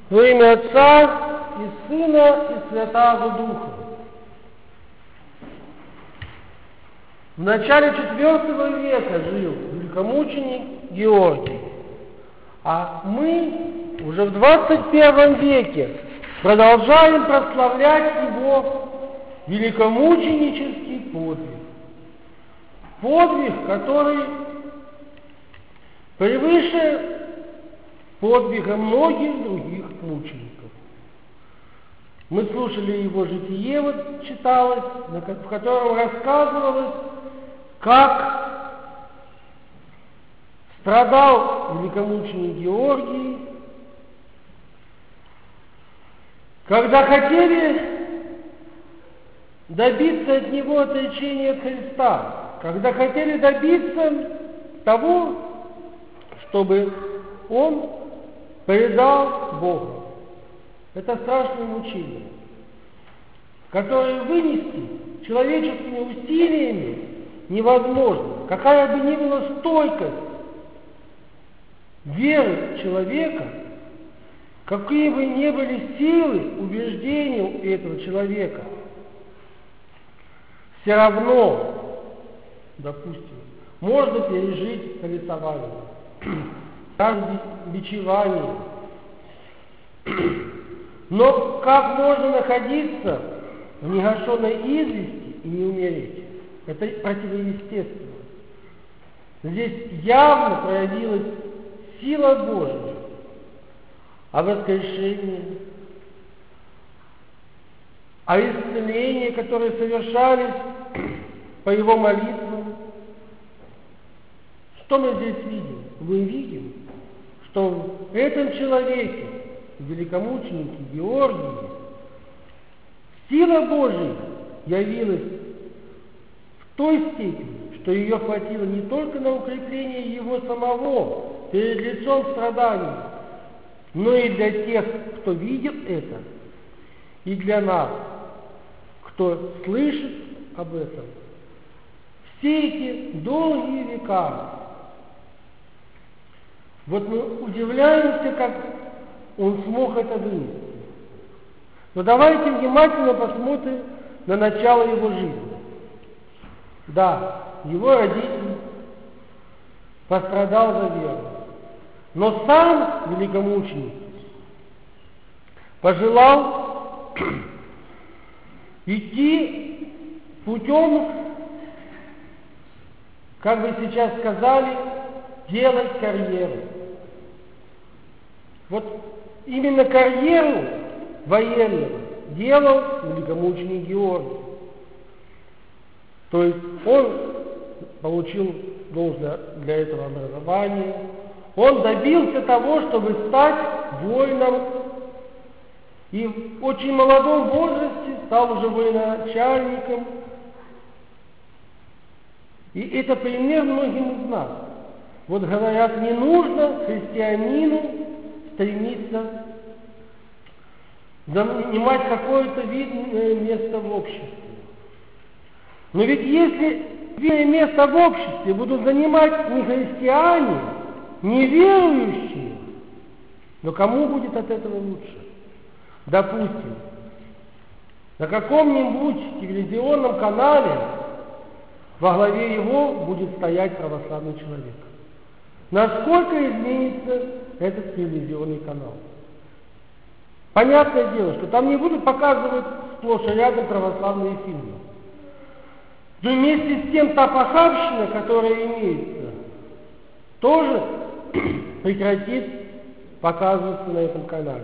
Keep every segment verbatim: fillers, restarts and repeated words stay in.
Во имя Отца и Сына и Святаго Духа. В начале четвертого века жил великомученик Георгий, а мы уже в двадцать первом веке продолжаем прославлять его великомученический подвиг. Подвиг, который превыше подвига многих других мучеников. Мы слушали его житие, вот читалось, в котором рассказывалось, как страдал великомученик Георгий, когда хотели добиться от него отречения от Христа, когда хотели добиться того, чтобы он предал Бога. Это страшное мучение, которое вынести человеческими усилиями невозможно. Какая бы ни была стойкость веры человека, какие бы ни были силы, убеждения у этого человека, все равно, допустим, можно пережить рисование, бичевание. Но как можно находиться в негашенной извести и не умереть? Это противоестественно. Здесь явно проявилась сила Божья, а воскрешение, а исцеления, которые совершались по его молитвам. Что мы здесь видим? Мы видим, что в этом человеке, великомученике Георгии, сила Божия явилась в той степени, что ее хватило не только на укрепление его самого перед лицом страданий, но и для тех, кто видит это, и для нас, кто слышит об этом. Все эти долгие века. Вот мы удивляемся, как он смог это вынести. Но давайте внимательно посмотрим на начало его жизни. Да, его родитель пострадал за веру. Но сам великомученик пожелал идти путем, как бы сейчас сказали, делать карьеру. Вот именно карьеру военного делал великомученик Георгий. То есть он получил должное для этого образование, он добился того, чтобы стать воином, и в очень молодом возрасте стал уже военачальником. И это пример многим из нас. Вот говорят, не нужно христианину стремиться занимать какое-то видное место в обществе. Но ведь если видное место в обществе будут занимать не христиане, не верующие, но кому будет от этого лучше? Допустим, на каком-нибудь телевизионном канале во главе его будет стоять православный человек. Насколько изменится этот телевизионный канал? Понятное дело, что там не будут показывать сплошь и рядом православные фильмы. Но вместе с тем та похабщина, которая имеется, тоже прекратит показываться на этом канале.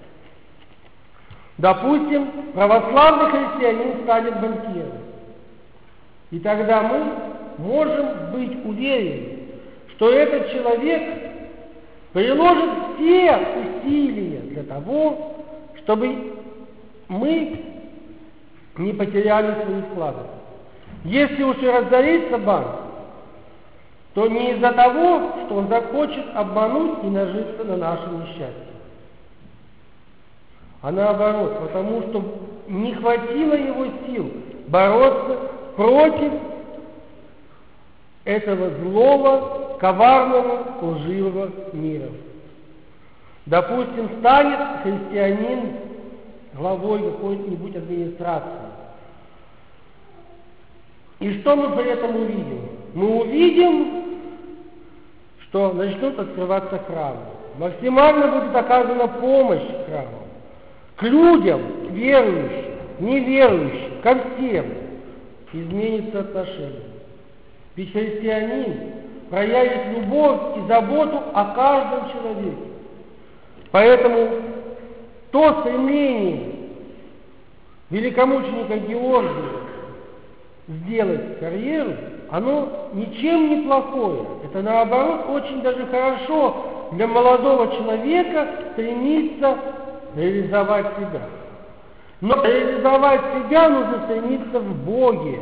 Допустим, православный христианин станет банкиром. И тогда мы можем быть уверены, что этот человек приложит все усилия для того, чтобы мы не потеряли свои вклады. Если уж и разорится банк, то не из-за того, что он захочет обмануть и нажиться на нашем несчастье, а наоборот, потому что не хватило его сил бороться против этого злого, коварного, лживого мира. Допустим, станет христианин главой какой-нибудь администрации. И что мы при этом увидим? Мы увидим, что начнут открываться храмы. Максимально будет оказана помощь храмам. К людям, к верующим, неверующим, ко всем изменится отношение. Ведь христианин проявит любовь и заботу о каждом человеке. Поэтому то стремление великомученика Георгия сделать карьеру, оно ничем не плохое. Это наоборот очень даже хорошо для молодого человека стремиться реализовать себя. Но реализовать себя нужно стремиться в Боге.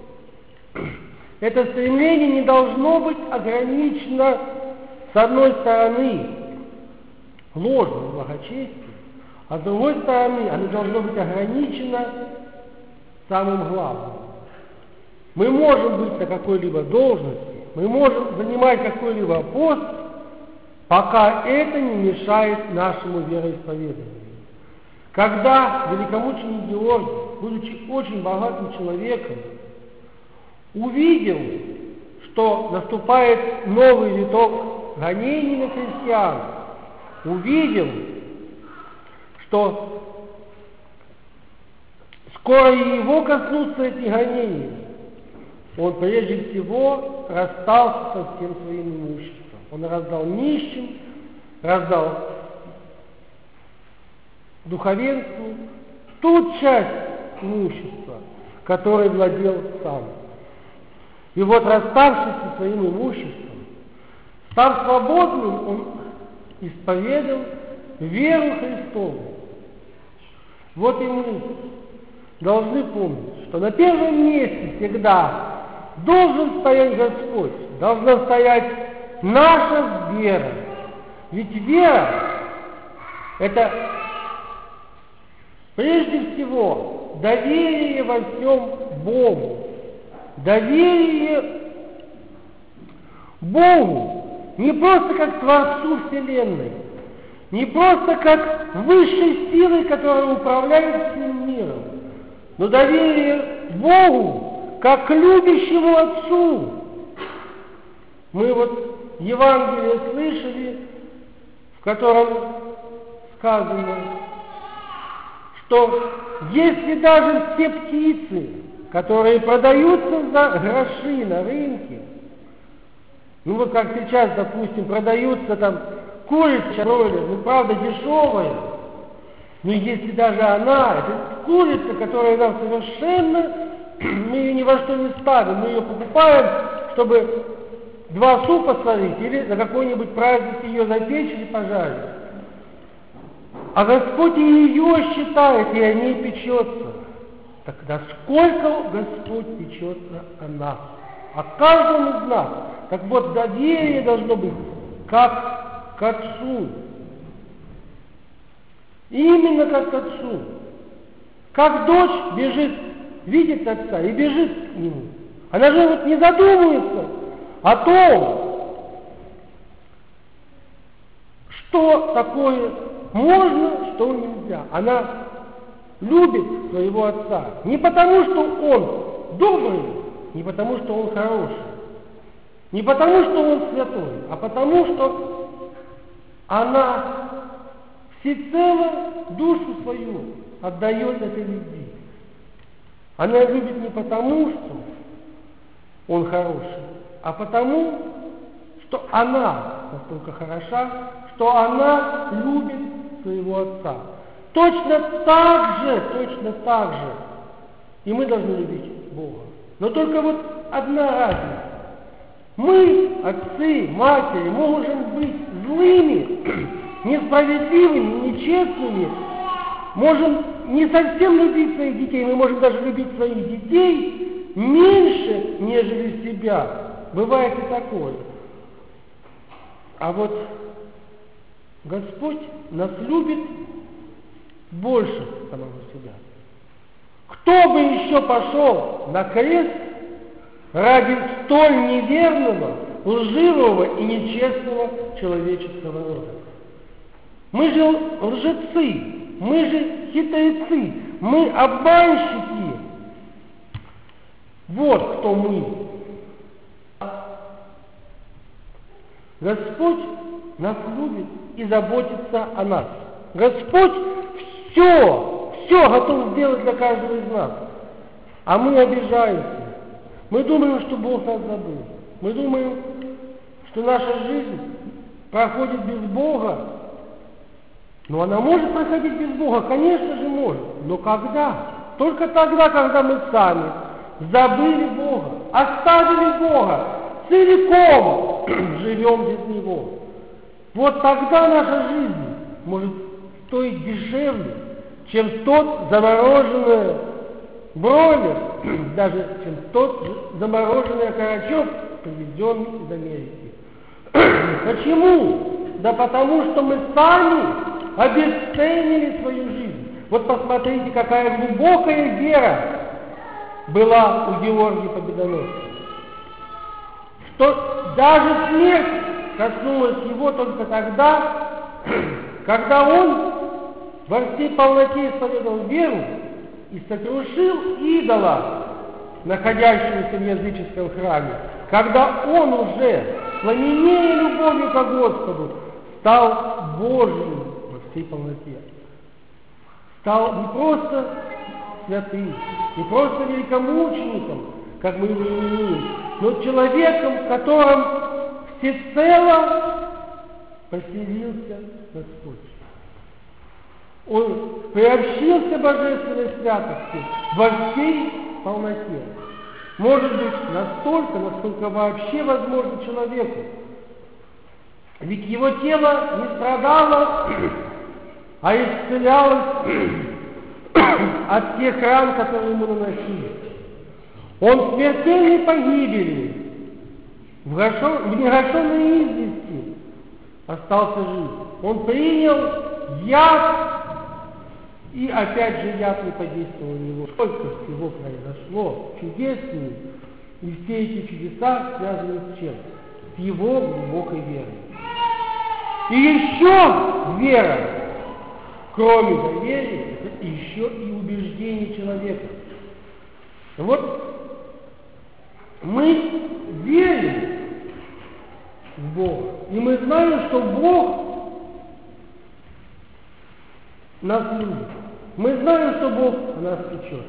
Это стремление не должно быть ограничено, с одной стороны, ложным благочестием, а с другой стороны, оно должно быть ограничено самым главным. Мы можем быть на какой-либо должности, мы можем занимать какой-либо пост, пока это не мешает нашему вероисповеданию. Когда великомученик Георгий, будучи очень богатым человеком, увидел, что наступает новый виток гонений на христиан, увидел, что скоро и его коснутся эти гонения, он прежде всего расстался со всем своим имуществом. Он раздал нищим, раздал духовенству ту часть имущества, которой владел сам. И вот, расставшись со своим имуществом, став свободным, он исповедал веру Христову. Вот и мы должны помнить, что на первом месте всегда должен стоять Господь, должна стоять наша вера. Ведь вера – это прежде всего доверие во всем Богу. Доверие Богу не просто как Творцу Вселенной, не просто как высшей силой, которая управляет всем миром, но доверие Богу как любящему Отцу. Мы вот Евангелие слышали, в котором сказано, что если даже все птицы, которые продаются за гроши на рынке, ну вот как сейчас, допустим, продаются там курица, бройлер, ну правда дешевая, но если даже она, это курица, которая нам совершенно, мы ее ни во что не ставим, мы ее покупаем, чтобы два супа сварить или на какой-нибудь праздник ее запечь или пожарить. А Господь и ее считает, и о ней печется. Так насколько Господь печется о нас, о каждом из нас. Так вот, доверие должно быть как к Отцу. Именно как к Отцу. Как дочь бежит, видит Отца и бежит к Нему. Она же вот не задумывается о том, что такое можно, что нельзя. Она любит своего отца не потому, что он добрый, не потому, что он хороший, не потому, что он святой, а потому, что она всецело душу свою отдает этой любви. Она любит не потому, что он хороший, а потому, что она настолько хороша, что она любит своего отца. Точно так же, точно так же и мы должны любить Бога. Но только вот одна разница. Мы, отцы, матери, можем быть злыми, несправедливыми, нечестными, можем не совсем любить своих детей, мы можем даже любить своих детей меньше, нежели себя. Бывает и такое. А вот Господь нас любит больше самого себя. Кто бы еще пошел на крест ради столь неверного, лживого и нечестного человеческого рода? Мы же лжецы, мы же хитрецы, мы обманщики. Вот кто мы. Господь нас любит и заботится о нас. Господь все, все готов сделать для каждого из нас. А мы обижаемся. Мы думаем, что Бог нас забыл. Мы думаем, что наша жизнь проходит без Бога. Но она может проходить без Бога, конечно же может. Но когда? Только тогда, когда мы сами забыли Бога, оставили Бога, целиком живем без Него. Вот тогда наша жизнь может стоить дешевле, чем тот замороженный бройлер, даже чем тот замороженный окорочок, привезенный из Америки. Почему? Да потому что мы сами обесценили свою жизнь. Вот посмотрите, какая глубокая вера была у Георгия Победоносца. Что даже смерть коснулась его только тогда, когда он во всей полноте исповедовал веру и сокрушил идола, находящегося в языческом храме, когда он уже, пламенея любовью к Господу, стал Божьим во всей полноте. Стал не просто святым, не просто великомучеником, как мы его именуем, но человеком, в котором всецело поселился Господь. Он приобщился божественной святости во всей полноте. Может быть, настолько, насколько вообще возможно человеку. Ведь его тело не страдало, а исцелялось от тех ран, которые ему наносили. Он в смертельной погибели, в, гашо, в негашенной извести остался жив. Он принял яд, и опять же яд не подействовал на него. Сколько всего произошло чудесных, и все эти чудеса связаны с чем? С его глубокой верой. И еще вера, кроме доверия, это еще и убеждение человека. Вот мы верим в Бога, и мы знаем, что Бог нас любит. Мы знаем, что Бог о нас печет.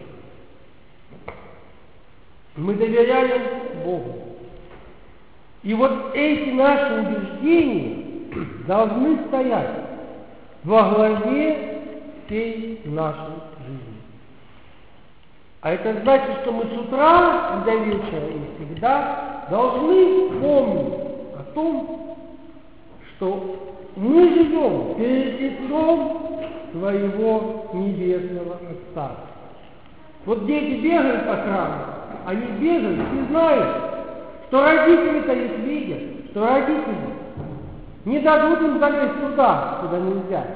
Мы доверяем Богу. И вот эти наши убеждения должны стоять во главе всей нашей жизни. А это значит, что мы с утра до вечера и всегда должны помнить о том, что мы живем перед лицом своего небесного Отца. Вот дети бегают по храму, они бегают и знают, что родители-то их видят, что родители не дадут им залезть туда, куда нельзя.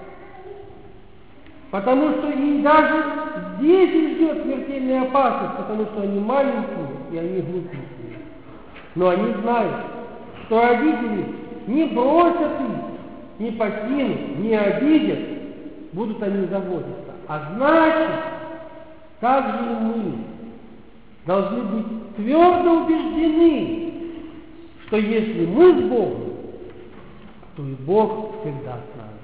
Потому что и даже здесь их ждет смертельная опасность, потому что они маленькие и они глупенькие. Но они знают, что родители не бросят их, не покинут, не обидят, будут они заботиться. А значит, так же и мы должны быть твердо убеждены, что если мы с Богом, то и Бог всегда с нами.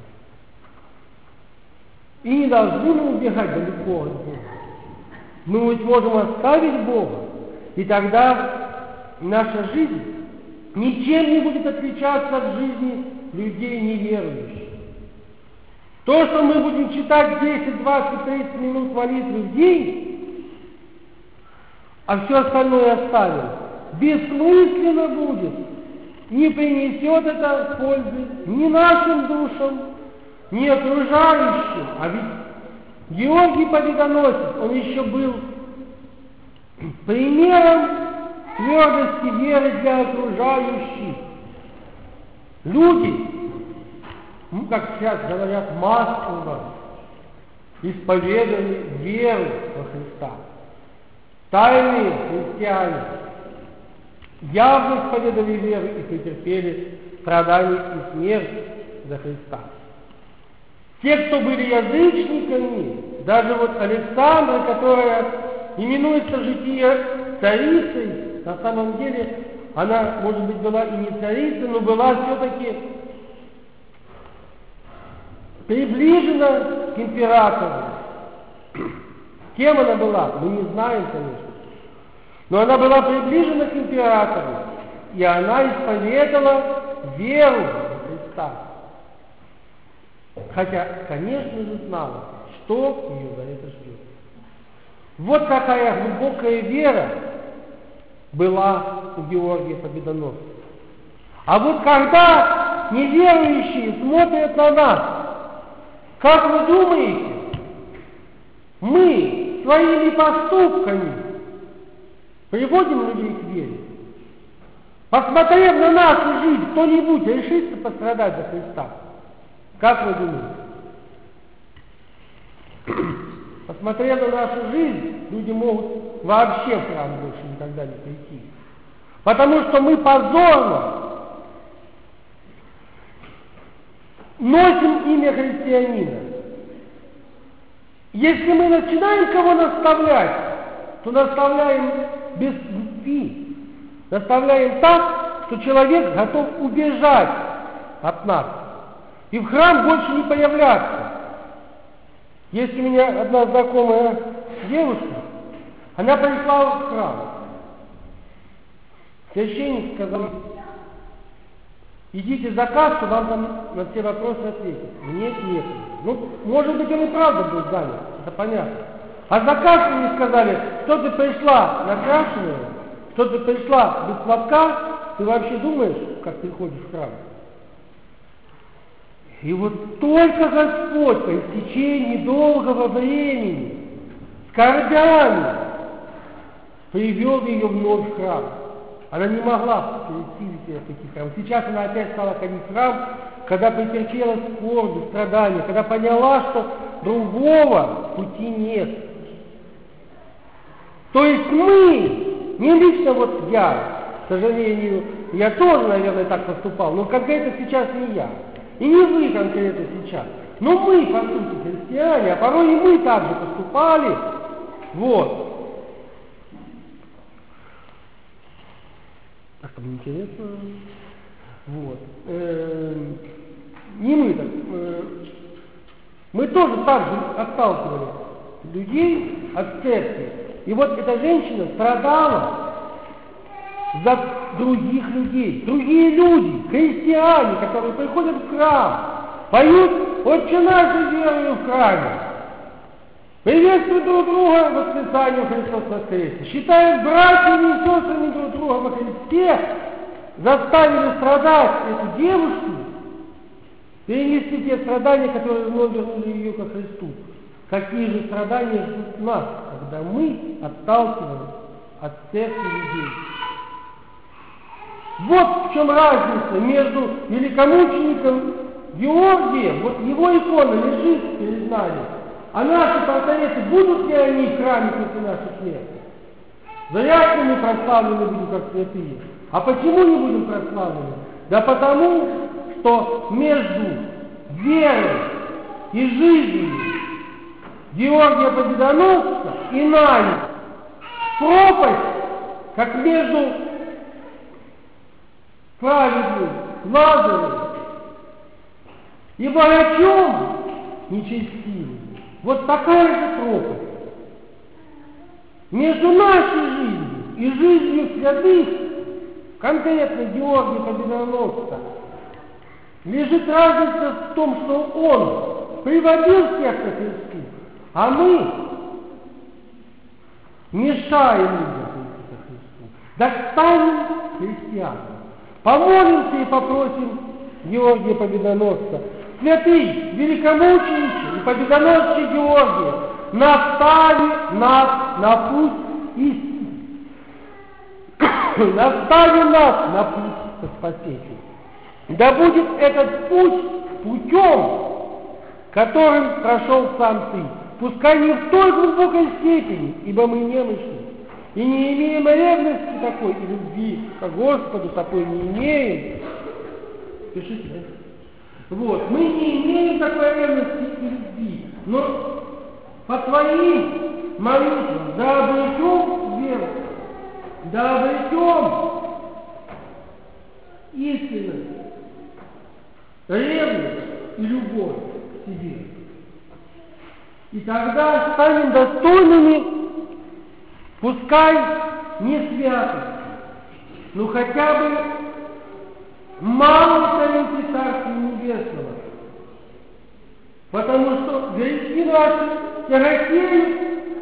И не должны мы убегать далеко от Бога. Мы ведь можем оставить Бога, и тогда наша жизнь ничем не будет отличаться от жизни людей неверующих. То, что мы будем читать десять, двадцать, тридцать минут молитвы в день, а все остальное оставим, бессмысленно будет, не принесет это пользы ни нашим душам, ни окружающим. А ведь Георгий Победоносец, он еще был примером твердости веры для окружающих. Люди, ну, как сейчас говорят, массово исповедовали веру во Христа. Тайные христиане явно исповедовали веру и претерпели страдания и смерть за Христа. те, кто были язычниками, даже вот Александра, которая именуется в житии царицей, на самом деле она, может быть, была и не царицей, но была все-таки приближена к императору. Кем она была, мы не знаем, конечно. Но она была приближена к императору, и она исповедала веру в Христа. Хотя, конечно же, знала, что ее за это ждет. Вот какая глубокая вера была у Георгия Победоносца. А вот когда неверующие смотрят на нас, как вы думаете, мы своими поступками приводим людей к вере? Посмотрев на нашу жизнь, кто-нибудь решится пострадать за Христа? Как вы думаете? Посмотрев на нашу жизнь, люди могут вообще в храм больше никогда не прийти. Потому что мы позорно носим имя христианина. Если мы начинаем кого наставлять, то наставляем без любви. Наставляем так, что человек готов убежать от нас и в храм больше не появляться. Есть у меня одна знакомая девушка, она пришла в храм. Священник сказал: идите за кассу, вам там на все вопросы ответят. Нет, нет. Ну, может быть, он и правда был занят, это понятно. А за кассу мне сказали, что ты пришла накрашенная, что ты пришла без платка, ты вообще думаешь, как ты ходишь в храм? И вот только Господь по истечении долгого времени, скорбями, привел ее вновь в храм. Она не могла пересилить себя в таких храмах. Сейчас она опять стала ходить в храм, когда претерпела скорби, страдания, когда поняла, что другого пути нет. То есть мы, не лично вот я, к сожалению, я тоже, наверное, так поступал, но конкретно сейчас не я. И не вы конкретно сейчас. Но мы, по сути, христиане, а порой и мы так же поступали. Вот. Так там интересно. Вот. Э-э- не мы так. Э- мы тоже так же отталкивали людей от церкви. И вот эта женщина страдала за других людей. Другие люди, христиане, которые приходят в храм, поют «Отче наш, верую в храме», приветствуют друг друга в воскресенье Христос воскресе, считают братьями и сестрами друг друга во Христе, заставили страдать эту девушку, перенести те страдания, которые вновь вернули ее ко Христу. Какие же страдания ждут нас, когда мы отталкиваем от церкви людей? Вот в чем разница между великомучеником Георгием, вот его икона лежит перед нами, а наши портреты, будут ли они в храме после нашей смерти? Вряд ли мы прославлены будем как святые. А почему не будем прославлены? Да потому, что между верой и жизнью Георгия Победоносца и нами пропасть, как между праведным Лазарем и богачом нечестивым. Вот такая же пропасть. Между нашей жизнью и жизнью святых, конкретно Георгия Победоносца, лежит разница в том, что он приводил всех ко Христу, а мы мешаем людям прийти ко Христу. Да станем христианами. Помолимся и попросим Георгия Победоносца: святый, великомученичий и победоносчий Георгий, настави нас на путь истины. Настави нас на путь к спасению. Да будет этот путь путем, которым прошел сам ты. Пускай не в той глубокой степени, ибо мы немощны, и не имеем ревности такой, и любви к Господу такой не имеем. Пишите, да? Вот. Мы не имеем такой ревности и любви, но по твоим молитвам да обретем веру, да обретем истинность, ревность и любовь к себе. И тогда станем достойными, пускай не святости, но хотя бы малой царицы Царства Небесного. Потому что грехи наши тяготеют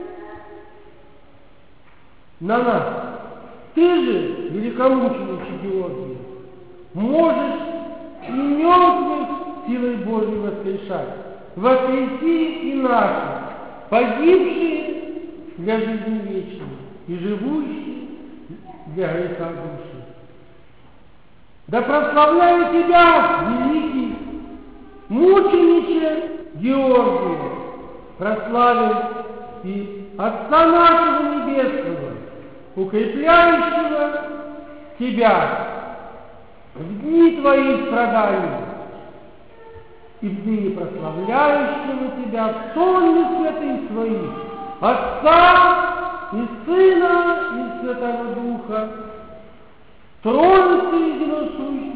на нас. Ты же, великомученик Георгий, можешь и мертвых силой Божьей воскрешать. Воскреси и наши, погибшие для жизни вечной и живущие для греха души. Да прославляю Тебя, великий мучениче Георгия, прославим и Отца нашего Небесного, укрепляющего Тебя в дни Твоих страданий и в ныне прославляющего Тебя в сонных святых Своих, Отца и Сына и Святого Духа, Троицы единосущной,